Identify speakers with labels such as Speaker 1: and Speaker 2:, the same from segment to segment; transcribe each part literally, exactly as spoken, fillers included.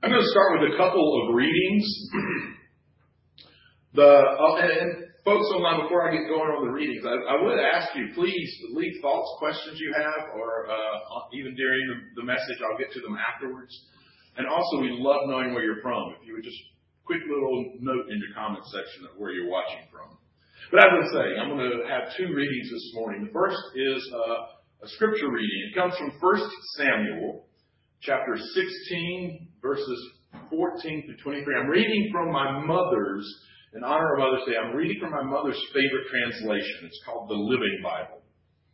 Speaker 1: I'm going to start with a couple of readings. the uh, and, and folks online, before I get going on the readings, I, I would ask you, please leave thoughts, questions you have, or uh, even during the, the message. I'll get to them afterwards. And also, we love knowing where you're from. If you would just quick little note in your comment section of where you're watching from. But as I say, I'm going to have two readings this morning. The first is uh, a scripture reading. It comes from First Samuel, chapter sixteen, verses fourteen to twenty-three. I'm reading from my mother's, in honor of Mother's Day, I'm reading from my mother's favorite translation. It's called the Living Bible.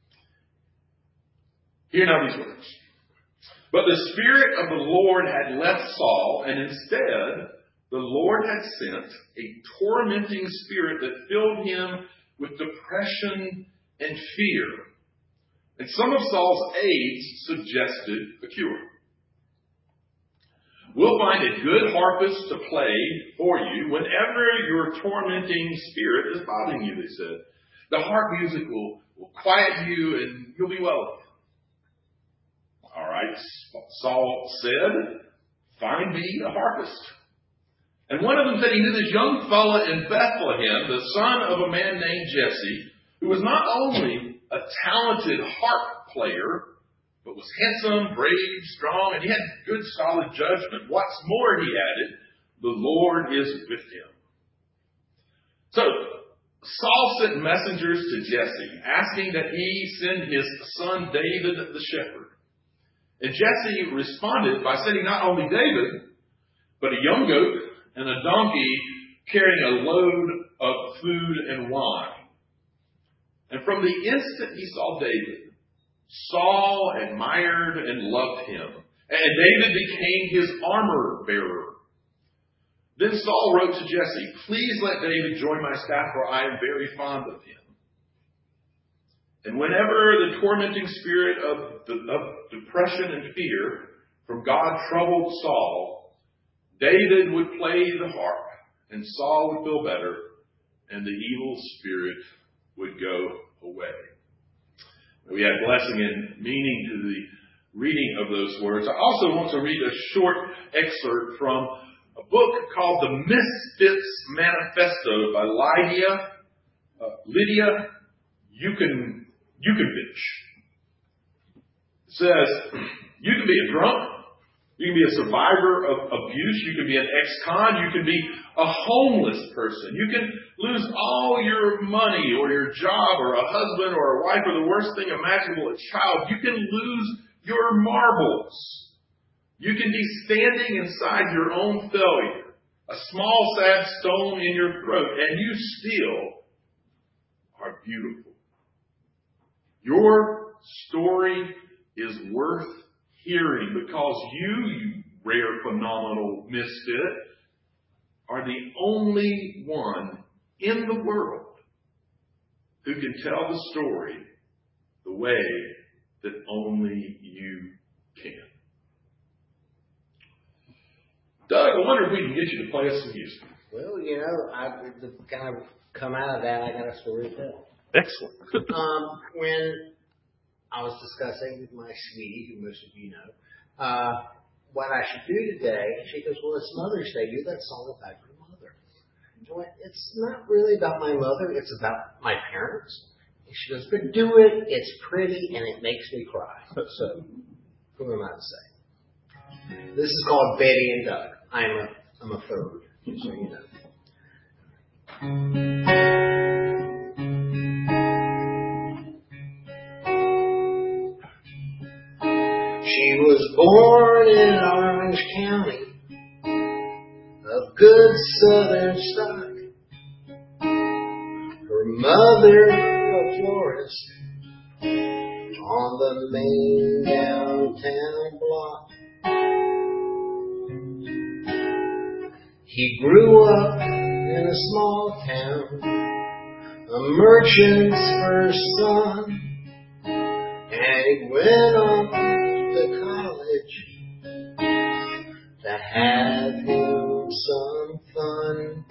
Speaker 1: Hear now these words. But the Spirit of the Lord had left Saul, and instead the Lord had sent a tormenting spirit that filled him with depression and fear. And some of Saul's aides suggested a cure. We'll find a good harpist to play for you whenever your tormenting spirit is bothering you, they said. The harp music will, will quiet you and you'll be well again. All right, Saul said, find me a harpist. And one of them said he knew this young fella in Bethlehem, the son of a man named Jesse, who was not only a talented harp player, but was handsome, brave, strong, and he had good, solid judgment. What's more, he added, the Lord is with him. So, Saul sent messengers to Jesse, asking that he send his son David the shepherd. And Jesse responded by sending not only David, but a young goat, and a donkey carrying a load of food and wine. And from the instant he saw David, Saul admired and loved him. And David became his armor bearer. Then Saul wrote to Jesse, please let David join my staff, for I am very fond of him. And whenever the tormenting spirit of, the, of depression and fear from God troubled Saul, David would play the harp, and Saul would feel better, and the evil spirit would go away. We add blessing and meaning to the reading of those words. I also want to read a short excerpt from a book called The Misfits Manifesto by Lydia, uh, Lydia Yukon, Yukonovich. It says, you can be a drunk. You can be a survivor of abuse. You can be an ex-con. You can be a homeless person. You can lose all your money or your job or a husband or a wife or the worst thing imaginable, a child. You can lose your marbles. You can be standing inside your own failure, a small sad stone in your throat, and you still are beautiful. Your story is worth hearing because you, you rare, phenomenal misfit, are the only one in the world who can tell the story the way that only you can. Doug, I wonder if we can get you to play us some music.
Speaker 2: Well, you know, I to kind of come out of that, I got a story to tell.
Speaker 1: Excellent.
Speaker 2: um, when I was discussing with my sweetie, who most of you know, uh, what I should do today. She goes, well, it's Mother's Day. Do that song about your mother. I went, it's not really about my mother. It's about my parents. And she goes, but do it. It's pretty, and it makes me cry. So, who am I to say? This is called Betty and Doug. I'm a, I'm a third, so you know. She was born in Orange County, of good southern stock. Her mother a florist on the main downtown block. He grew up in a small town, a merchant's first son, and he went on to college to have him some fun.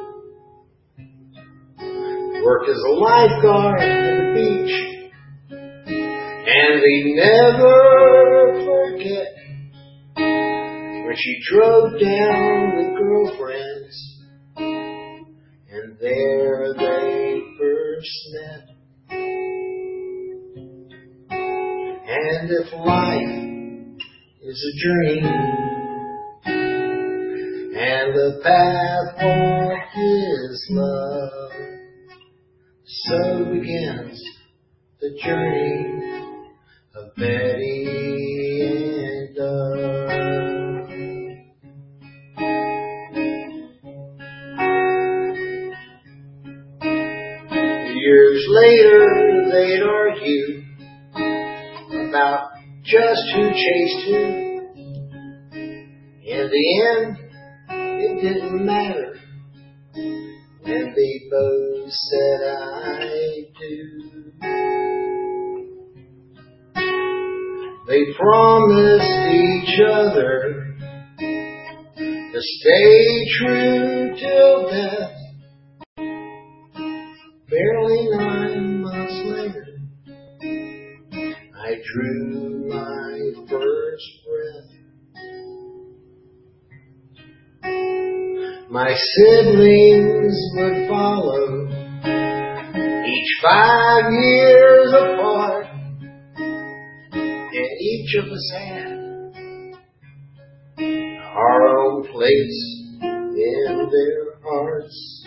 Speaker 2: Worked as a lifeguard at the beach, and he never forget when And she drove down with girlfriends, and there they first met. And if life is a journey, and the path walked is love, so begins the journey of Betty and Doug. Years later, they'd argue about just who chased who. In the end, it didn't matter, and they both said I do. They promised each other to stay true till death. Barely nine months later, I drew my first breath. My siblings would follow, each five years apart, and each of us had our own place in their hearts.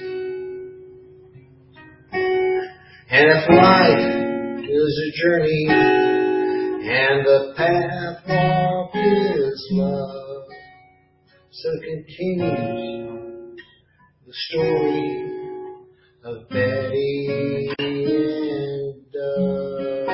Speaker 2: And if life is a journey, and the path walked is love, so continues the story of Betty and Doug.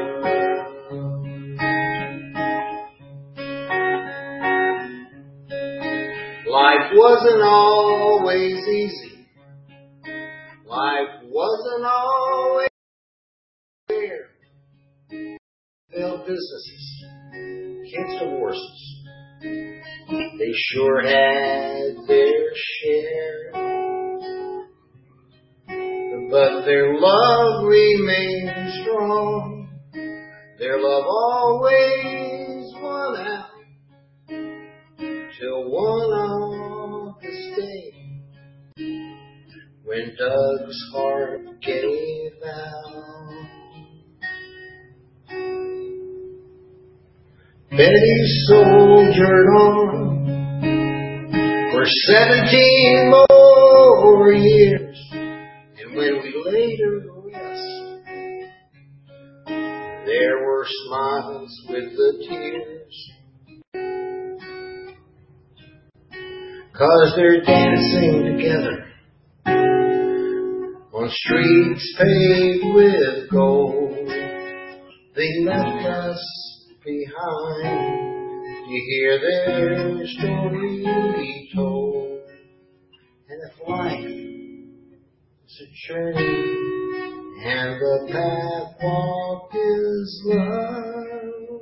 Speaker 2: Life wasn't always easy. Life wasn't always fair. Failed businesses, kids' divorces, they sure had their share. But their love remained strong. Their love always won out. Till one August day, when Doug's heart gave out. Betty soldiered on for seventeen more years, and when we laid her to rest, there were smiles with the tears, 'cause they're dancing together on streets paved with gold. They left us behind to hear their story told. And if life is a journey, and the path walked is love,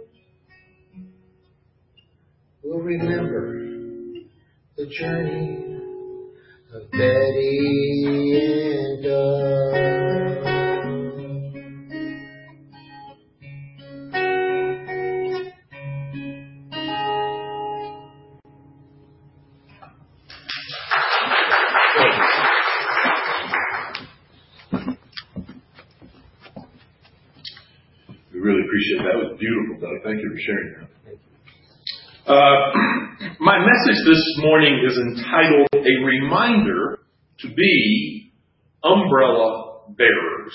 Speaker 2: we'll remember the journey of Betty and Doug.
Speaker 1: We really appreciate that. That was beautiful, Doug. Thank you for sharing that. Uh, my message this morning is entitled A Reminder to Be Umbrella Bearers.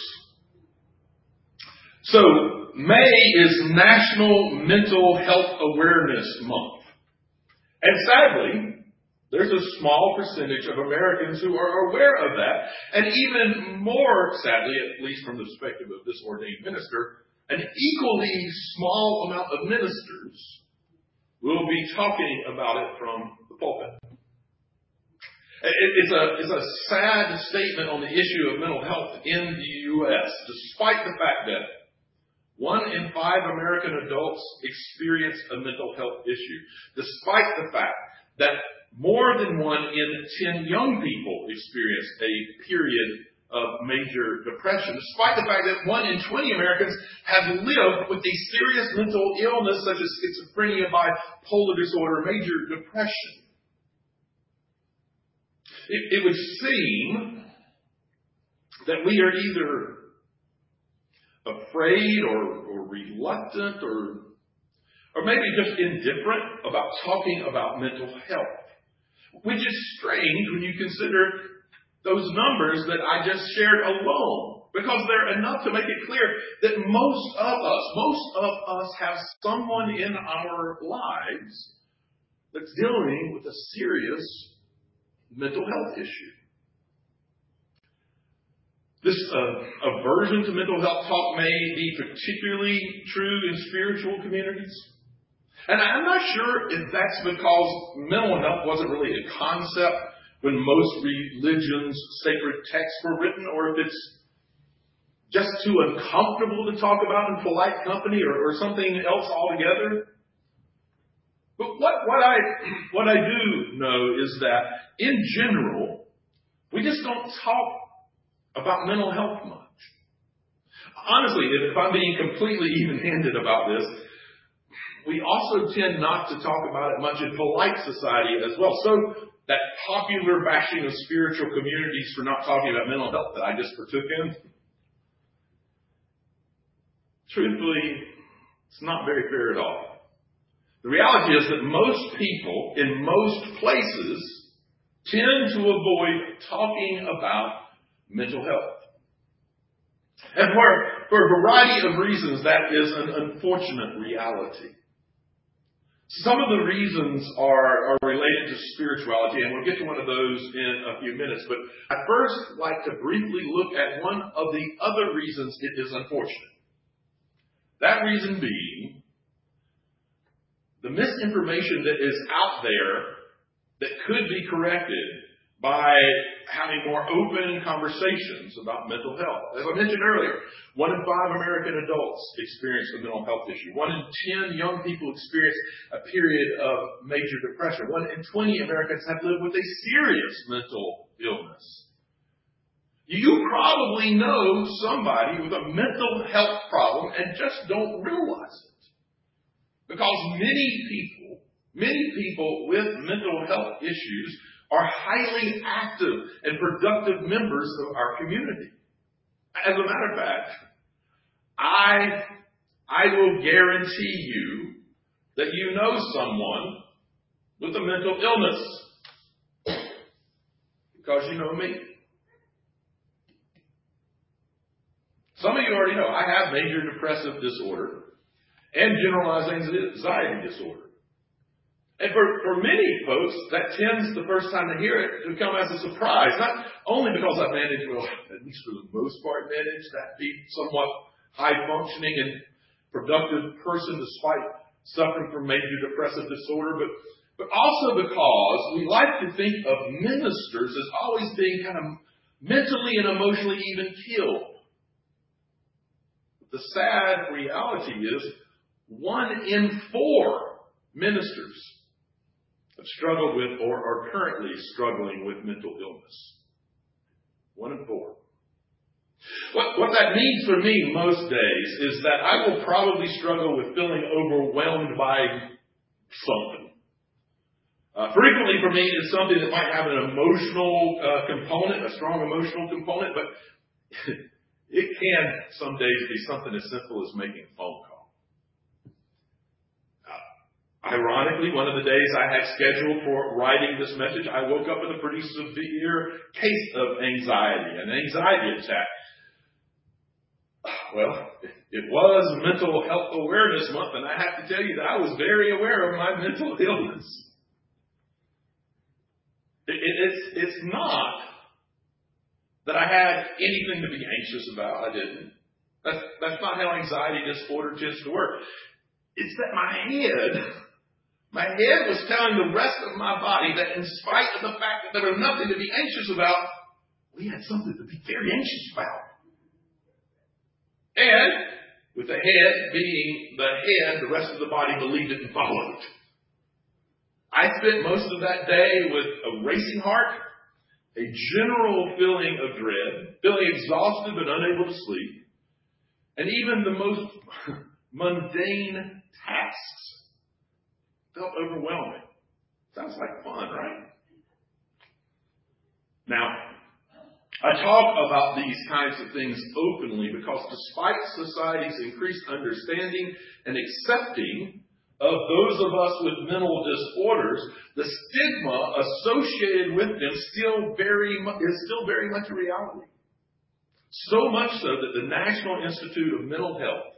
Speaker 1: So, May is National Mental Health Awareness Month. And sadly, there's a small percentage of Americans who are aware of that. And even more sadly, at least from the perspective of this ordained minister, an equally small amount of ministers will be talking about it from the pulpit. It's a, it's a sad statement on the issue of mental health in the U S, despite the fact that one in five American adults experience a mental health issue, despite the fact that more than one in ten young people experience a period of major depression, despite the fact that one in twenty Americans have lived with a serious mental illness such as schizophrenia, bipolar disorder, major depression. It, it would seem that we are either afraid or, or reluctant or, or maybe just indifferent about talking about mental health, which is strange when you consider those numbers that I just shared alone, because they're enough to make it clear that most of us, most of us have someone in our lives that's dealing with a serious mental health issue. This uh, aversion to mental health talk may be particularly true in spiritual communities. And I'm not sure if that's because mental health wasn't really a concept when most religions' sacred texts were written, or if it's just too uncomfortable to talk about in polite company, or, or something else altogether. But what, what I what I do know is that in general, we just don't talk about mental health much. Honestly, if I'm being completely even-handed about this, we also tend not to talk about it much in polite society as well. So that popular bashing of spiritual communities for not talking about mental health that I just partook in, truthfully, it's not very fair at all. The reality is that most people in most places tend to avoid talking about mental health. And for, for a variety of reasons, that is an unfortunate reality. Some of the reasons are, are related to spirituality, and we'll get to one of those in a few minutes. But I'd first like to briefly look at one of the other reasons it is unfortunate. That reason being the misinformation that is out there that could be corrected by having more open conversations about mental health. As I mentioned earlier, one in five American adults experience a mental health issue. One in ten young people experience a period of major depression. One in twenty Americans have lived with a serious mental illness. You probably know somebody with a mental health problem and just don't realize it. Because many people, many people with mental health issues are highly active and productive members of our community. As a matter of fact, I, I will guarantee you that you know someone with a mental illness. Because you know me. Some of you already know I have major depressive disorder and generalized anxiety disorder. And for, for many folks, that tends, the first time they hear it, to come as a surprise. Not only because I've managed, well, at least for the most part, managed that be somewhat high-functioning and productive person despite suffering from major depressive disorder, but, but also because we like to think of ministers as always being kind of mentally and emotionally even killed. The sad reality is one in four ministers have struggled with or are currently struggling with mental illness. One in four. What, what that means for me most days is that I will probably struggle with feeling overwhelmed by something. Uh, frequently for me, it's something that might have an emotional uh, component, a strong emotional component, but it can some days be something as simple as making a phone call. Ironically, one of the days I had scheduled for writing this message, I woke up with a pretty severe case of anxiety, an anxiety attack. Well, it was Mental Health Awareness Month, and I have to tell you that I was very aware of my mental illness. It, it, it's, it's not that I had anything to be anxious about. I didn't. That's, that's not how anxiety disorder tends to work. It's that my head... My head was telling the rest of my body that in spite of the fact that there was nothing to be anxious about, we had something to be very anxious about. And with the head being the head, the rest of the body believed it and followed it. I spent most of that day with a racing heart a general feeling of dread, feeling exhausted but unable to sleep, and even the most mundane tasks felt overwhelming. Sounds like fun, right? Now, I talk about these kinds of things openly because despite society's increased understanding and accepting of those of us with mental disorders, the stigma associated with them still very mu- is still very much a reality. So much so that the National Institute of Mental Health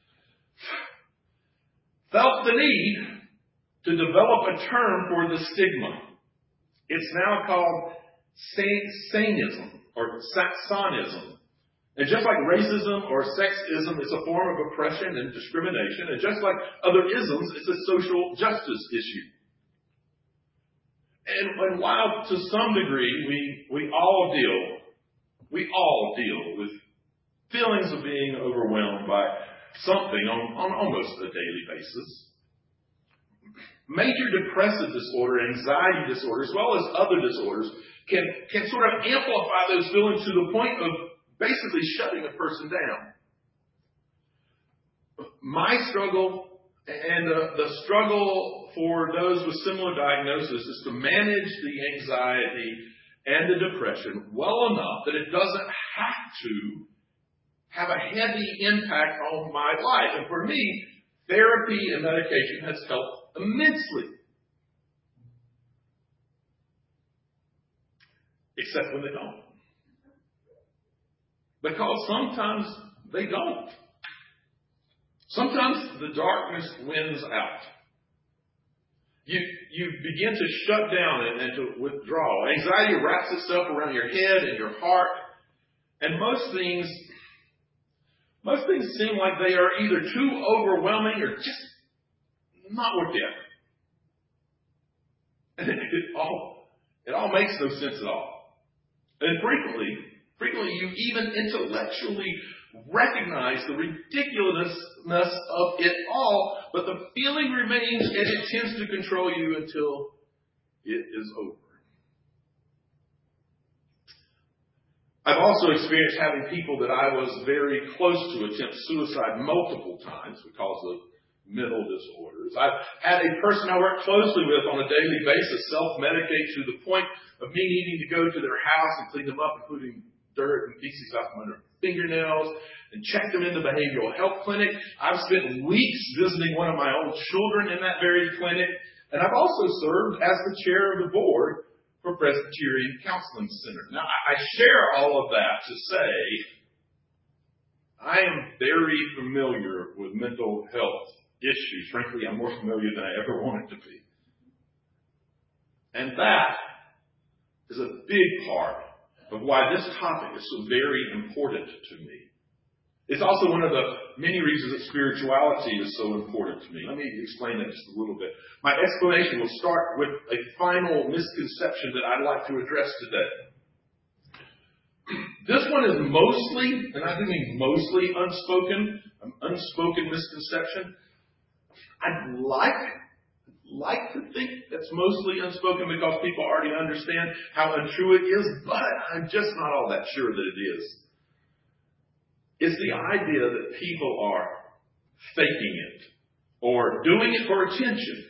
Speaker 1: felt the need to develop a term for the stigma. It's now called sanism or saxonism. And just like racism or sexism is a form of oppression and discrimination, and just like other isms, it's a social justice issue. And, and while to some degree we, we all deal, we all deal with feelings of being overwhelmed by something on, on almost a daily basis, major depressive disorder, anxiety disorder, as well as other disorders, can, can sort of amplify those feelings to the point of basically shutting a person down. My struggle and uh, the struggle for those with similar diagnoses is to manage the anxiety and the depression well enough that it doesn't have to have a heavy impact on my life. And for me, therapy and medication has helped immensely. Except when they don't. Because sometimes they don't. Sometimes the darkness wins out. You, you begin to shut down and, and to withdraw. Anxiety wraps itself around your head and your heart. And most things, most things seem like they are either too overwhelming or just not worth the effort. And it, it all, it all makes no sense at all. And frequently, frequently you even intellectually recognize the ridiculousness of it all, but the feeling remains and it tends to control you until it is over. I've also experienced having people that I was very close to attempt suicide multiple times because of mental disorders. I've had a person I work closely with on a daily basis self-medicate to the point of me needing to go to their house and clean them up, including dirt and feces out from under fingernails, and check them in the behavioral health clinic. I've spent weeks visiting one of my own children in that very clinic, and I've also served as the chair of the board for Presbyterian Counseling Center. Now, I share all of that to say I am very familiar with mental health issues. Frankly, I'm more familiar than I ever wanted to be. And that is a big part of why this topic is so very important to me. It's also one of the many reasons that spirituality is so important to me. Let me explain that just a little bit. My explanation will start with a final misconception that I'd like to address today. This one is mostly, and I do mean mostly unspoken, an unspoken misconception. I'd like, like to think that's mostly unspoken because people already understand how untrue it is, but I'm just not all that sure that it is. It's the idea that people are faking it or doing it for attention.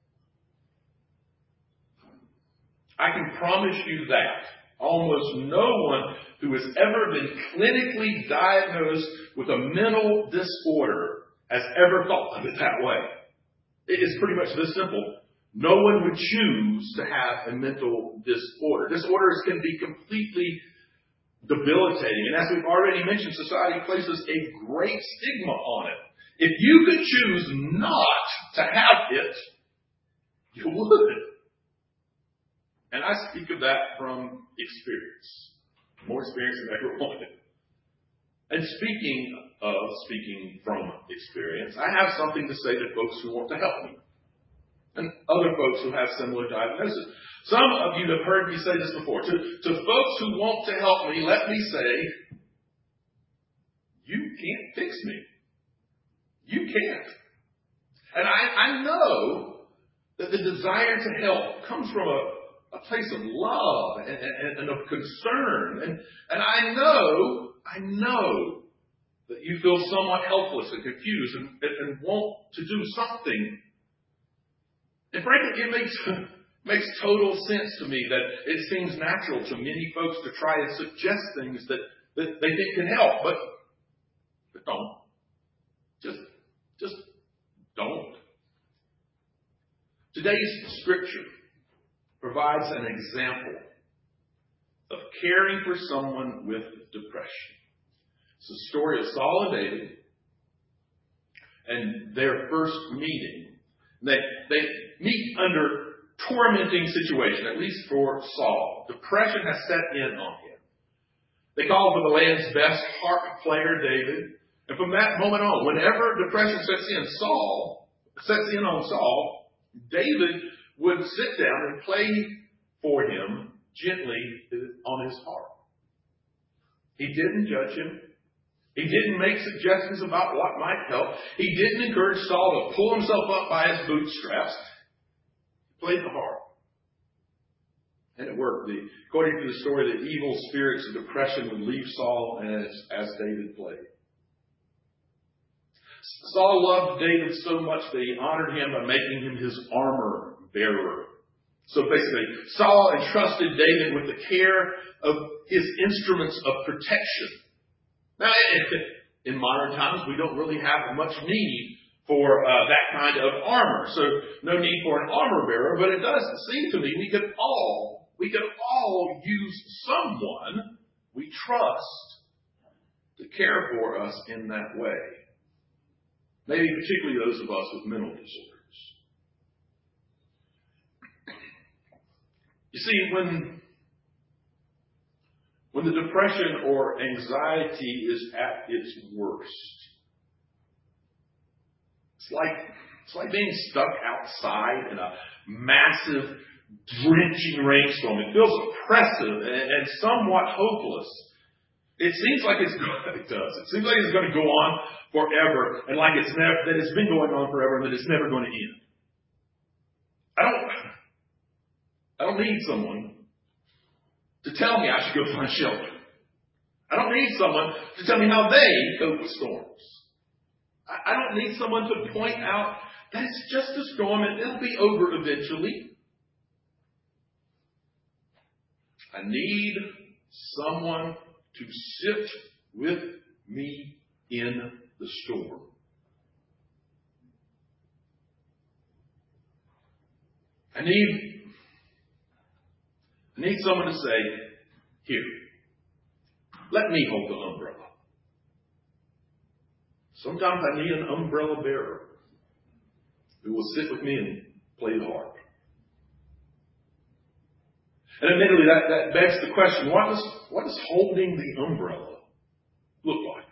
Speaker 1: I can promise you that almost no one who has ever been clinically diagnosed with a mental disorder has ever thought of it that way. It is pretty much this simple. No one would choose to have a mental disorder. Disorders can be completely debilitating. And as we've already mentioned, society places a great stigma on it. If you could choose not to have it, you would. And I speak of that from experience. More experience than I ever wanted. And speaking of speaking from experience, I have something to say to folks who want to help me. And other folks who have similar diagnoses. Some of you have heard me say this before. To, to folks who want to help me, let me say, you can't fix me. You can't. And I, I know that the desire to help comes from a a place of love and, and, and of concern. And, and I know, I know that you feel somewhat helpless and confused and, and, and want to do something. And frankly, it makes, makes total sense to me that it seems natural to many folks to try and suggest things that, that they think can help, but, but don't. Just, just don't. Today's scripture provides an example of caring for someone with depression. It's the story of Saul and David and their first meeting. They, they meet under tormenting situation, at least for Saul. Depression has set in on him. They call for the land's best harp player, David. And from that moment on, whenever depression sets in, Saul sets in on Saul, David would sit down and play for him gently on his harp. He didn't judge him. He didn't make suggestions about what might help. He didn't encourage Saul to pull himself up by his bootstraps. He played the harp. And it worked. The, according to the story, the evil spirits of depression would leave Saul as, as David played. Saul loved David so much that he honored him by making him his armor bearer. So basically, Saul entrusted David with the care of his instruments of protection. Now, in modern times, we don't really have much need for uh, that kind of armor. So no need for an armor bearer, but it does seem to me we could all, we could all use someone we trust to care for us in that way. Maybe particularly those of us with mental disorders. You see, when, when the depression or anxiety is at its worst, it's like, it's like being stuck outside in a massive, drenching rainstorm. It feels oppressive and, and somewhat hopeless. It seems like it's it does. It seems like it's going to go on forever, and like it's never that it's been going on forever, and that it's never going to end. I don't. I don't need someone to tell me I should go find shelter. I don't need someone to tell me how they cope with storms. I, I don't need someone to point out that it's just a storm and it'll be over eventually. I need someone to sit with me in the storm. I need, I need someone to say, here, let me hold the umbrella. Sometimes I need an umbrella bearer who will sit with me and play the harp. And admittedly, that, that begs the question, what does, what does holding the umbrella look like?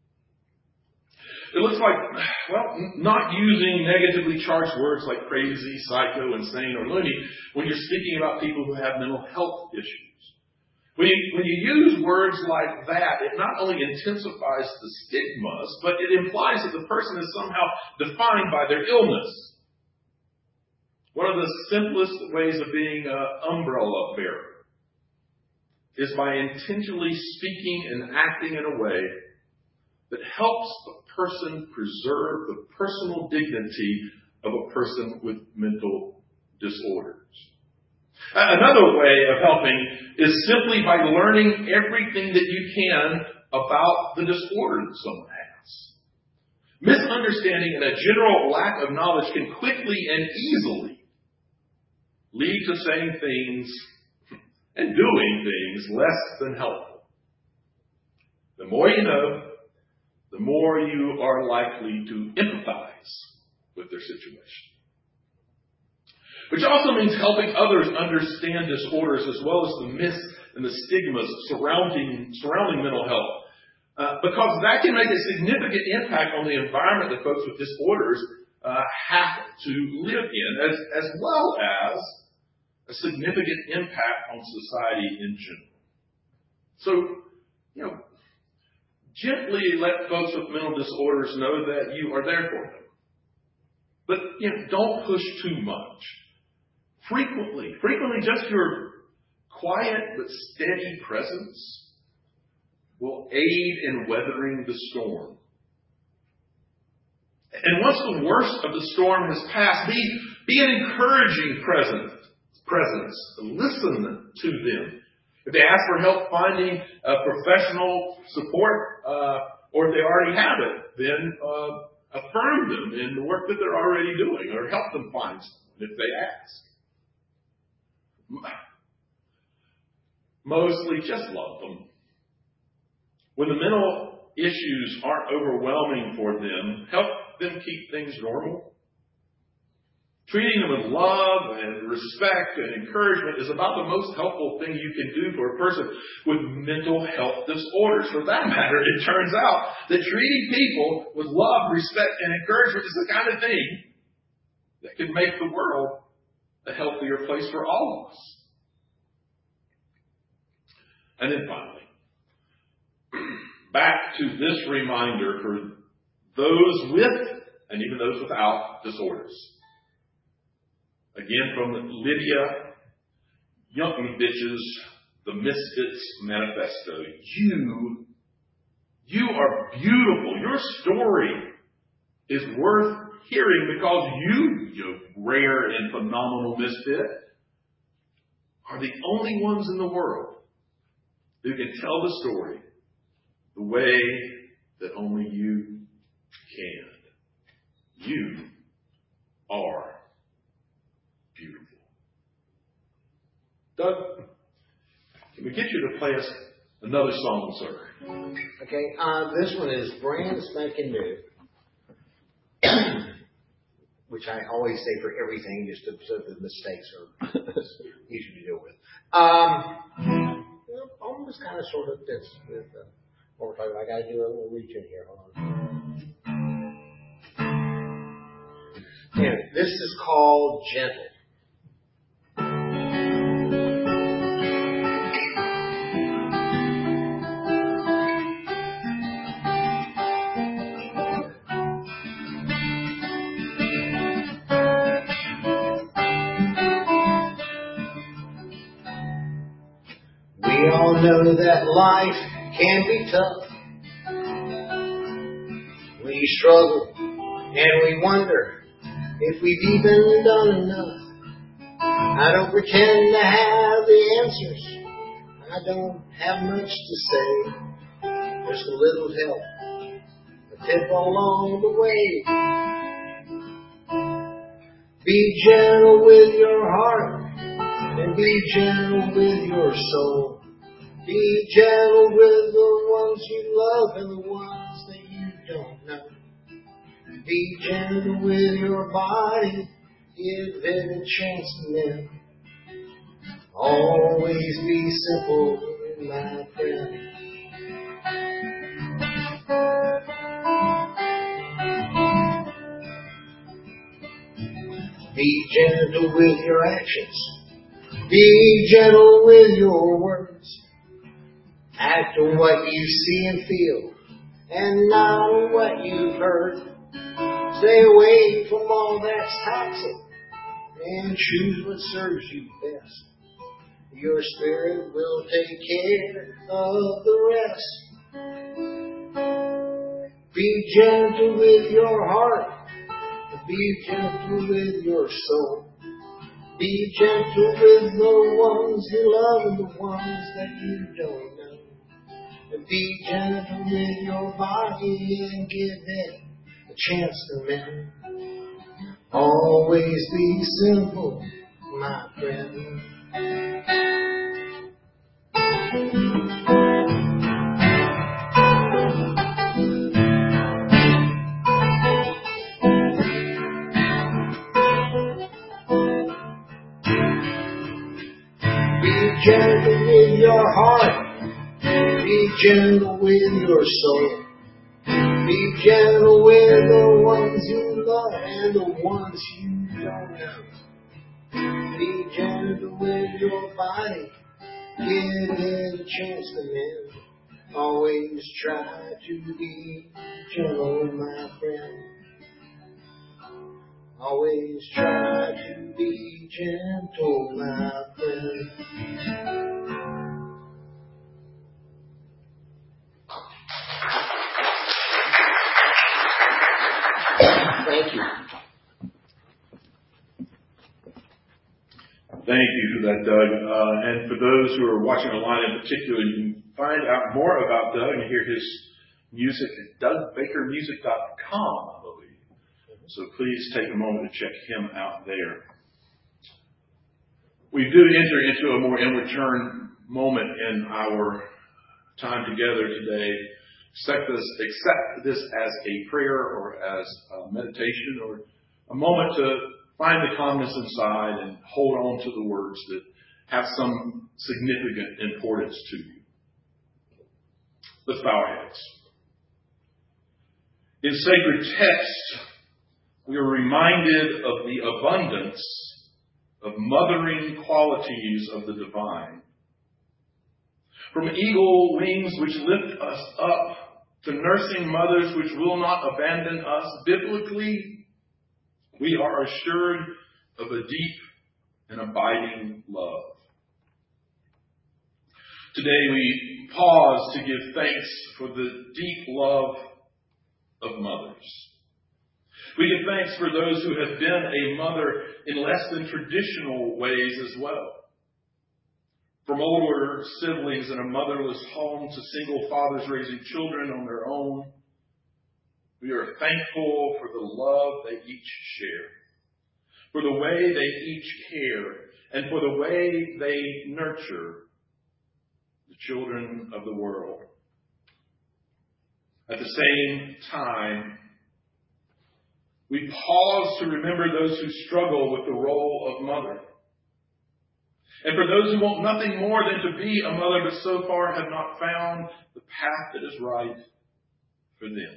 Speaker 1: It looks like, well, not using negatively charged words like crazy, psycho, insane, or loony when you're speaking about people who have mental health issues. When you, when you use words like that, it not only intensifies the stigmas, but it implies that the person is somehow defined by their illness. One of the simplest ways of being an umbrella bearer is by intentionally speaking and acting in a way that helps a person preserve the personal dignity of a person with mental disorders. Another way of helping is simply by learning everything that you can about the disorder that someone has. Misunderstanding and a general lack of knowledge can quickly and easily lead to saying things and doing things less than helpful. The more you know, the more you are likely to empathize with their situation. Which also means helping others understand disorders as well as the myths and the stigmas surrounding, surrounding mental health. Uh, because that can make a significant impact on the environment that folks with disorders uh, have to live in, as, as well as a significant impact on society in general. So, you know, gently let folks with mental disorders know that you are there for them. But, you know, don't push too much. frequently, frequently just your quiet but steady presence will aid in weathering the storm. And once the worst of the storm has passed, be, be an encouraging presence. presence. Listen to them. If they ask for help finding uh, professional support, uh, or if they already have it, then uh, affirm them in the work that they're already doing, or help them find someone if they ask. Mostly just love them. When the mental issues aren't overwhelming for them, help them keep things normal. Treating them with love and respect and encouragement is about the most helpful thing you can do for a person with mental health disorders. For that matter, it turns out that treating people with love, respect, and encouragement is the kind of thing that can make the world a healthier place for all of us. And then finally, back to this reminder for those with and even those without disorders. Again, from Lydia Youngvich's The Misfits Manifesto. You, you are beautiful. Your story is worth hearing because you, you rare and phenomenal misfit, are the only ones in the world who can tell the story the way that only you can. You are beautiful. Doug, can we get you to play us another song, sir?
Speaker 2: Okay, uh, this one is brand spanking new, which I always say for everything, just to, so the mistakes are easy to deal with. Um, almost kind of sort of fits with uh, what we're talking about. I got to do a little reach in here. Hold on. Anyway, this is called Gentle. We all know that life can be tough. We struggle and we wonder if we've even done enough. I don't pretend to have the answers. I don't have much to say. Just a little help, a tip along the way. Be gentle with your heart and be gentle with your soul. Be gentle with the ones you love and the ones that you don't know. Be gentle with your body, give it a chance to live. Always be simple, my friend. Be gentle with your actions. Be gentle with your words. Act on what you see and feel, and not on what you've heard. Stay away from all that's toxic, and choose what serves you best. Your spirit will take care of the rest. Be gentle with your heart, be gentle with your soul. Be gentle with the ones you love and the ones that you don't know. And be gentle with your body and give it a chance to mend. Always be simple, my friend. Be gentle with your heart. Be gentle with your soul. Be gentle with the ones you love and the ones you don't know. Be gentle with your body. Give it a chance to mend. Always try to be gentle, my friend. Always try to be gentle, my friend. Thank you.
Speaker 1: Thank you for that, Doug. Uh, and for those who are watching online in particular, you can find out more about Doug and hear his music at doug baker music dot com, I believe. So please take a moment to check him out there. We do enter into a more inward turn moment in our time together today. Accept this, accept this as a prayer or as a meditation or a moment to find the calmness inside and hold on to the words that have some significant importance to you. Let's bow our heads. In sacred text, we are reminded of the abundance of mothering qualities of the divine. From eagle wings which lift us up to nursing mothers which will not abandon us, biblically, we are assured of a deep and abiding love. Today we pause to give thanks for the deep love of mothers. We give thanks for those who have been a mother in less than traditional ways as well. From older siblings in a motherless home to single fathers raising children on their own, we are thankful for the love they each share, for the way they each care, and for the way they nurture the children of the world. At the same time, we pause to remember those who struggle with the role of mother. And for those who want nothing more than to be a mother, but so far have not found the path that is right for them.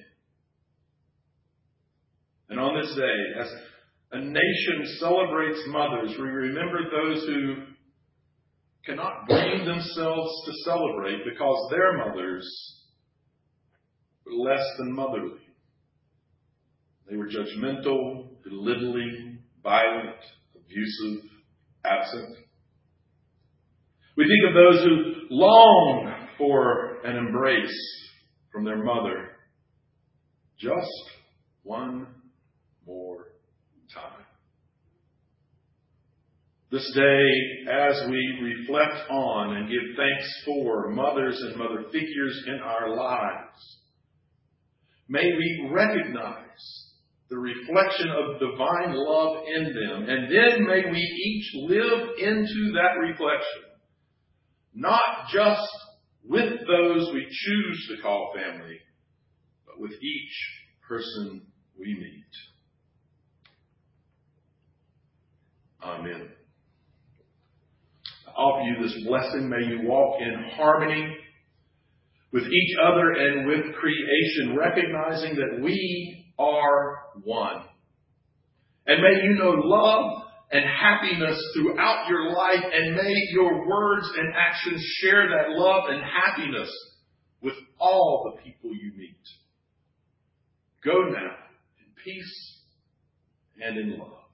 Speaker 1: And on this day, as a nation celebrates mothers, we remember those who cannot bring themselves to celebrate because their mothers were less than motherly. They were judgmental, belittling, violent, abusive, absent. We think of those who long for an embrace from their mother just one more time. This day, as we reflect on and give thanks for mothers and mother figures in our lives, may we recognize the reflection of divine love in them, and then may we each live into that reflection. Not just with those we choose to call family, but with each person we meet. Amen. I offer you this blessing. May you walk in harmony with each other and with creation, recognizing that we are one. And may you know love and happiness throughout your life, and may your words and actions share that love and happiness with all the people you meet. Go now in peace and in love.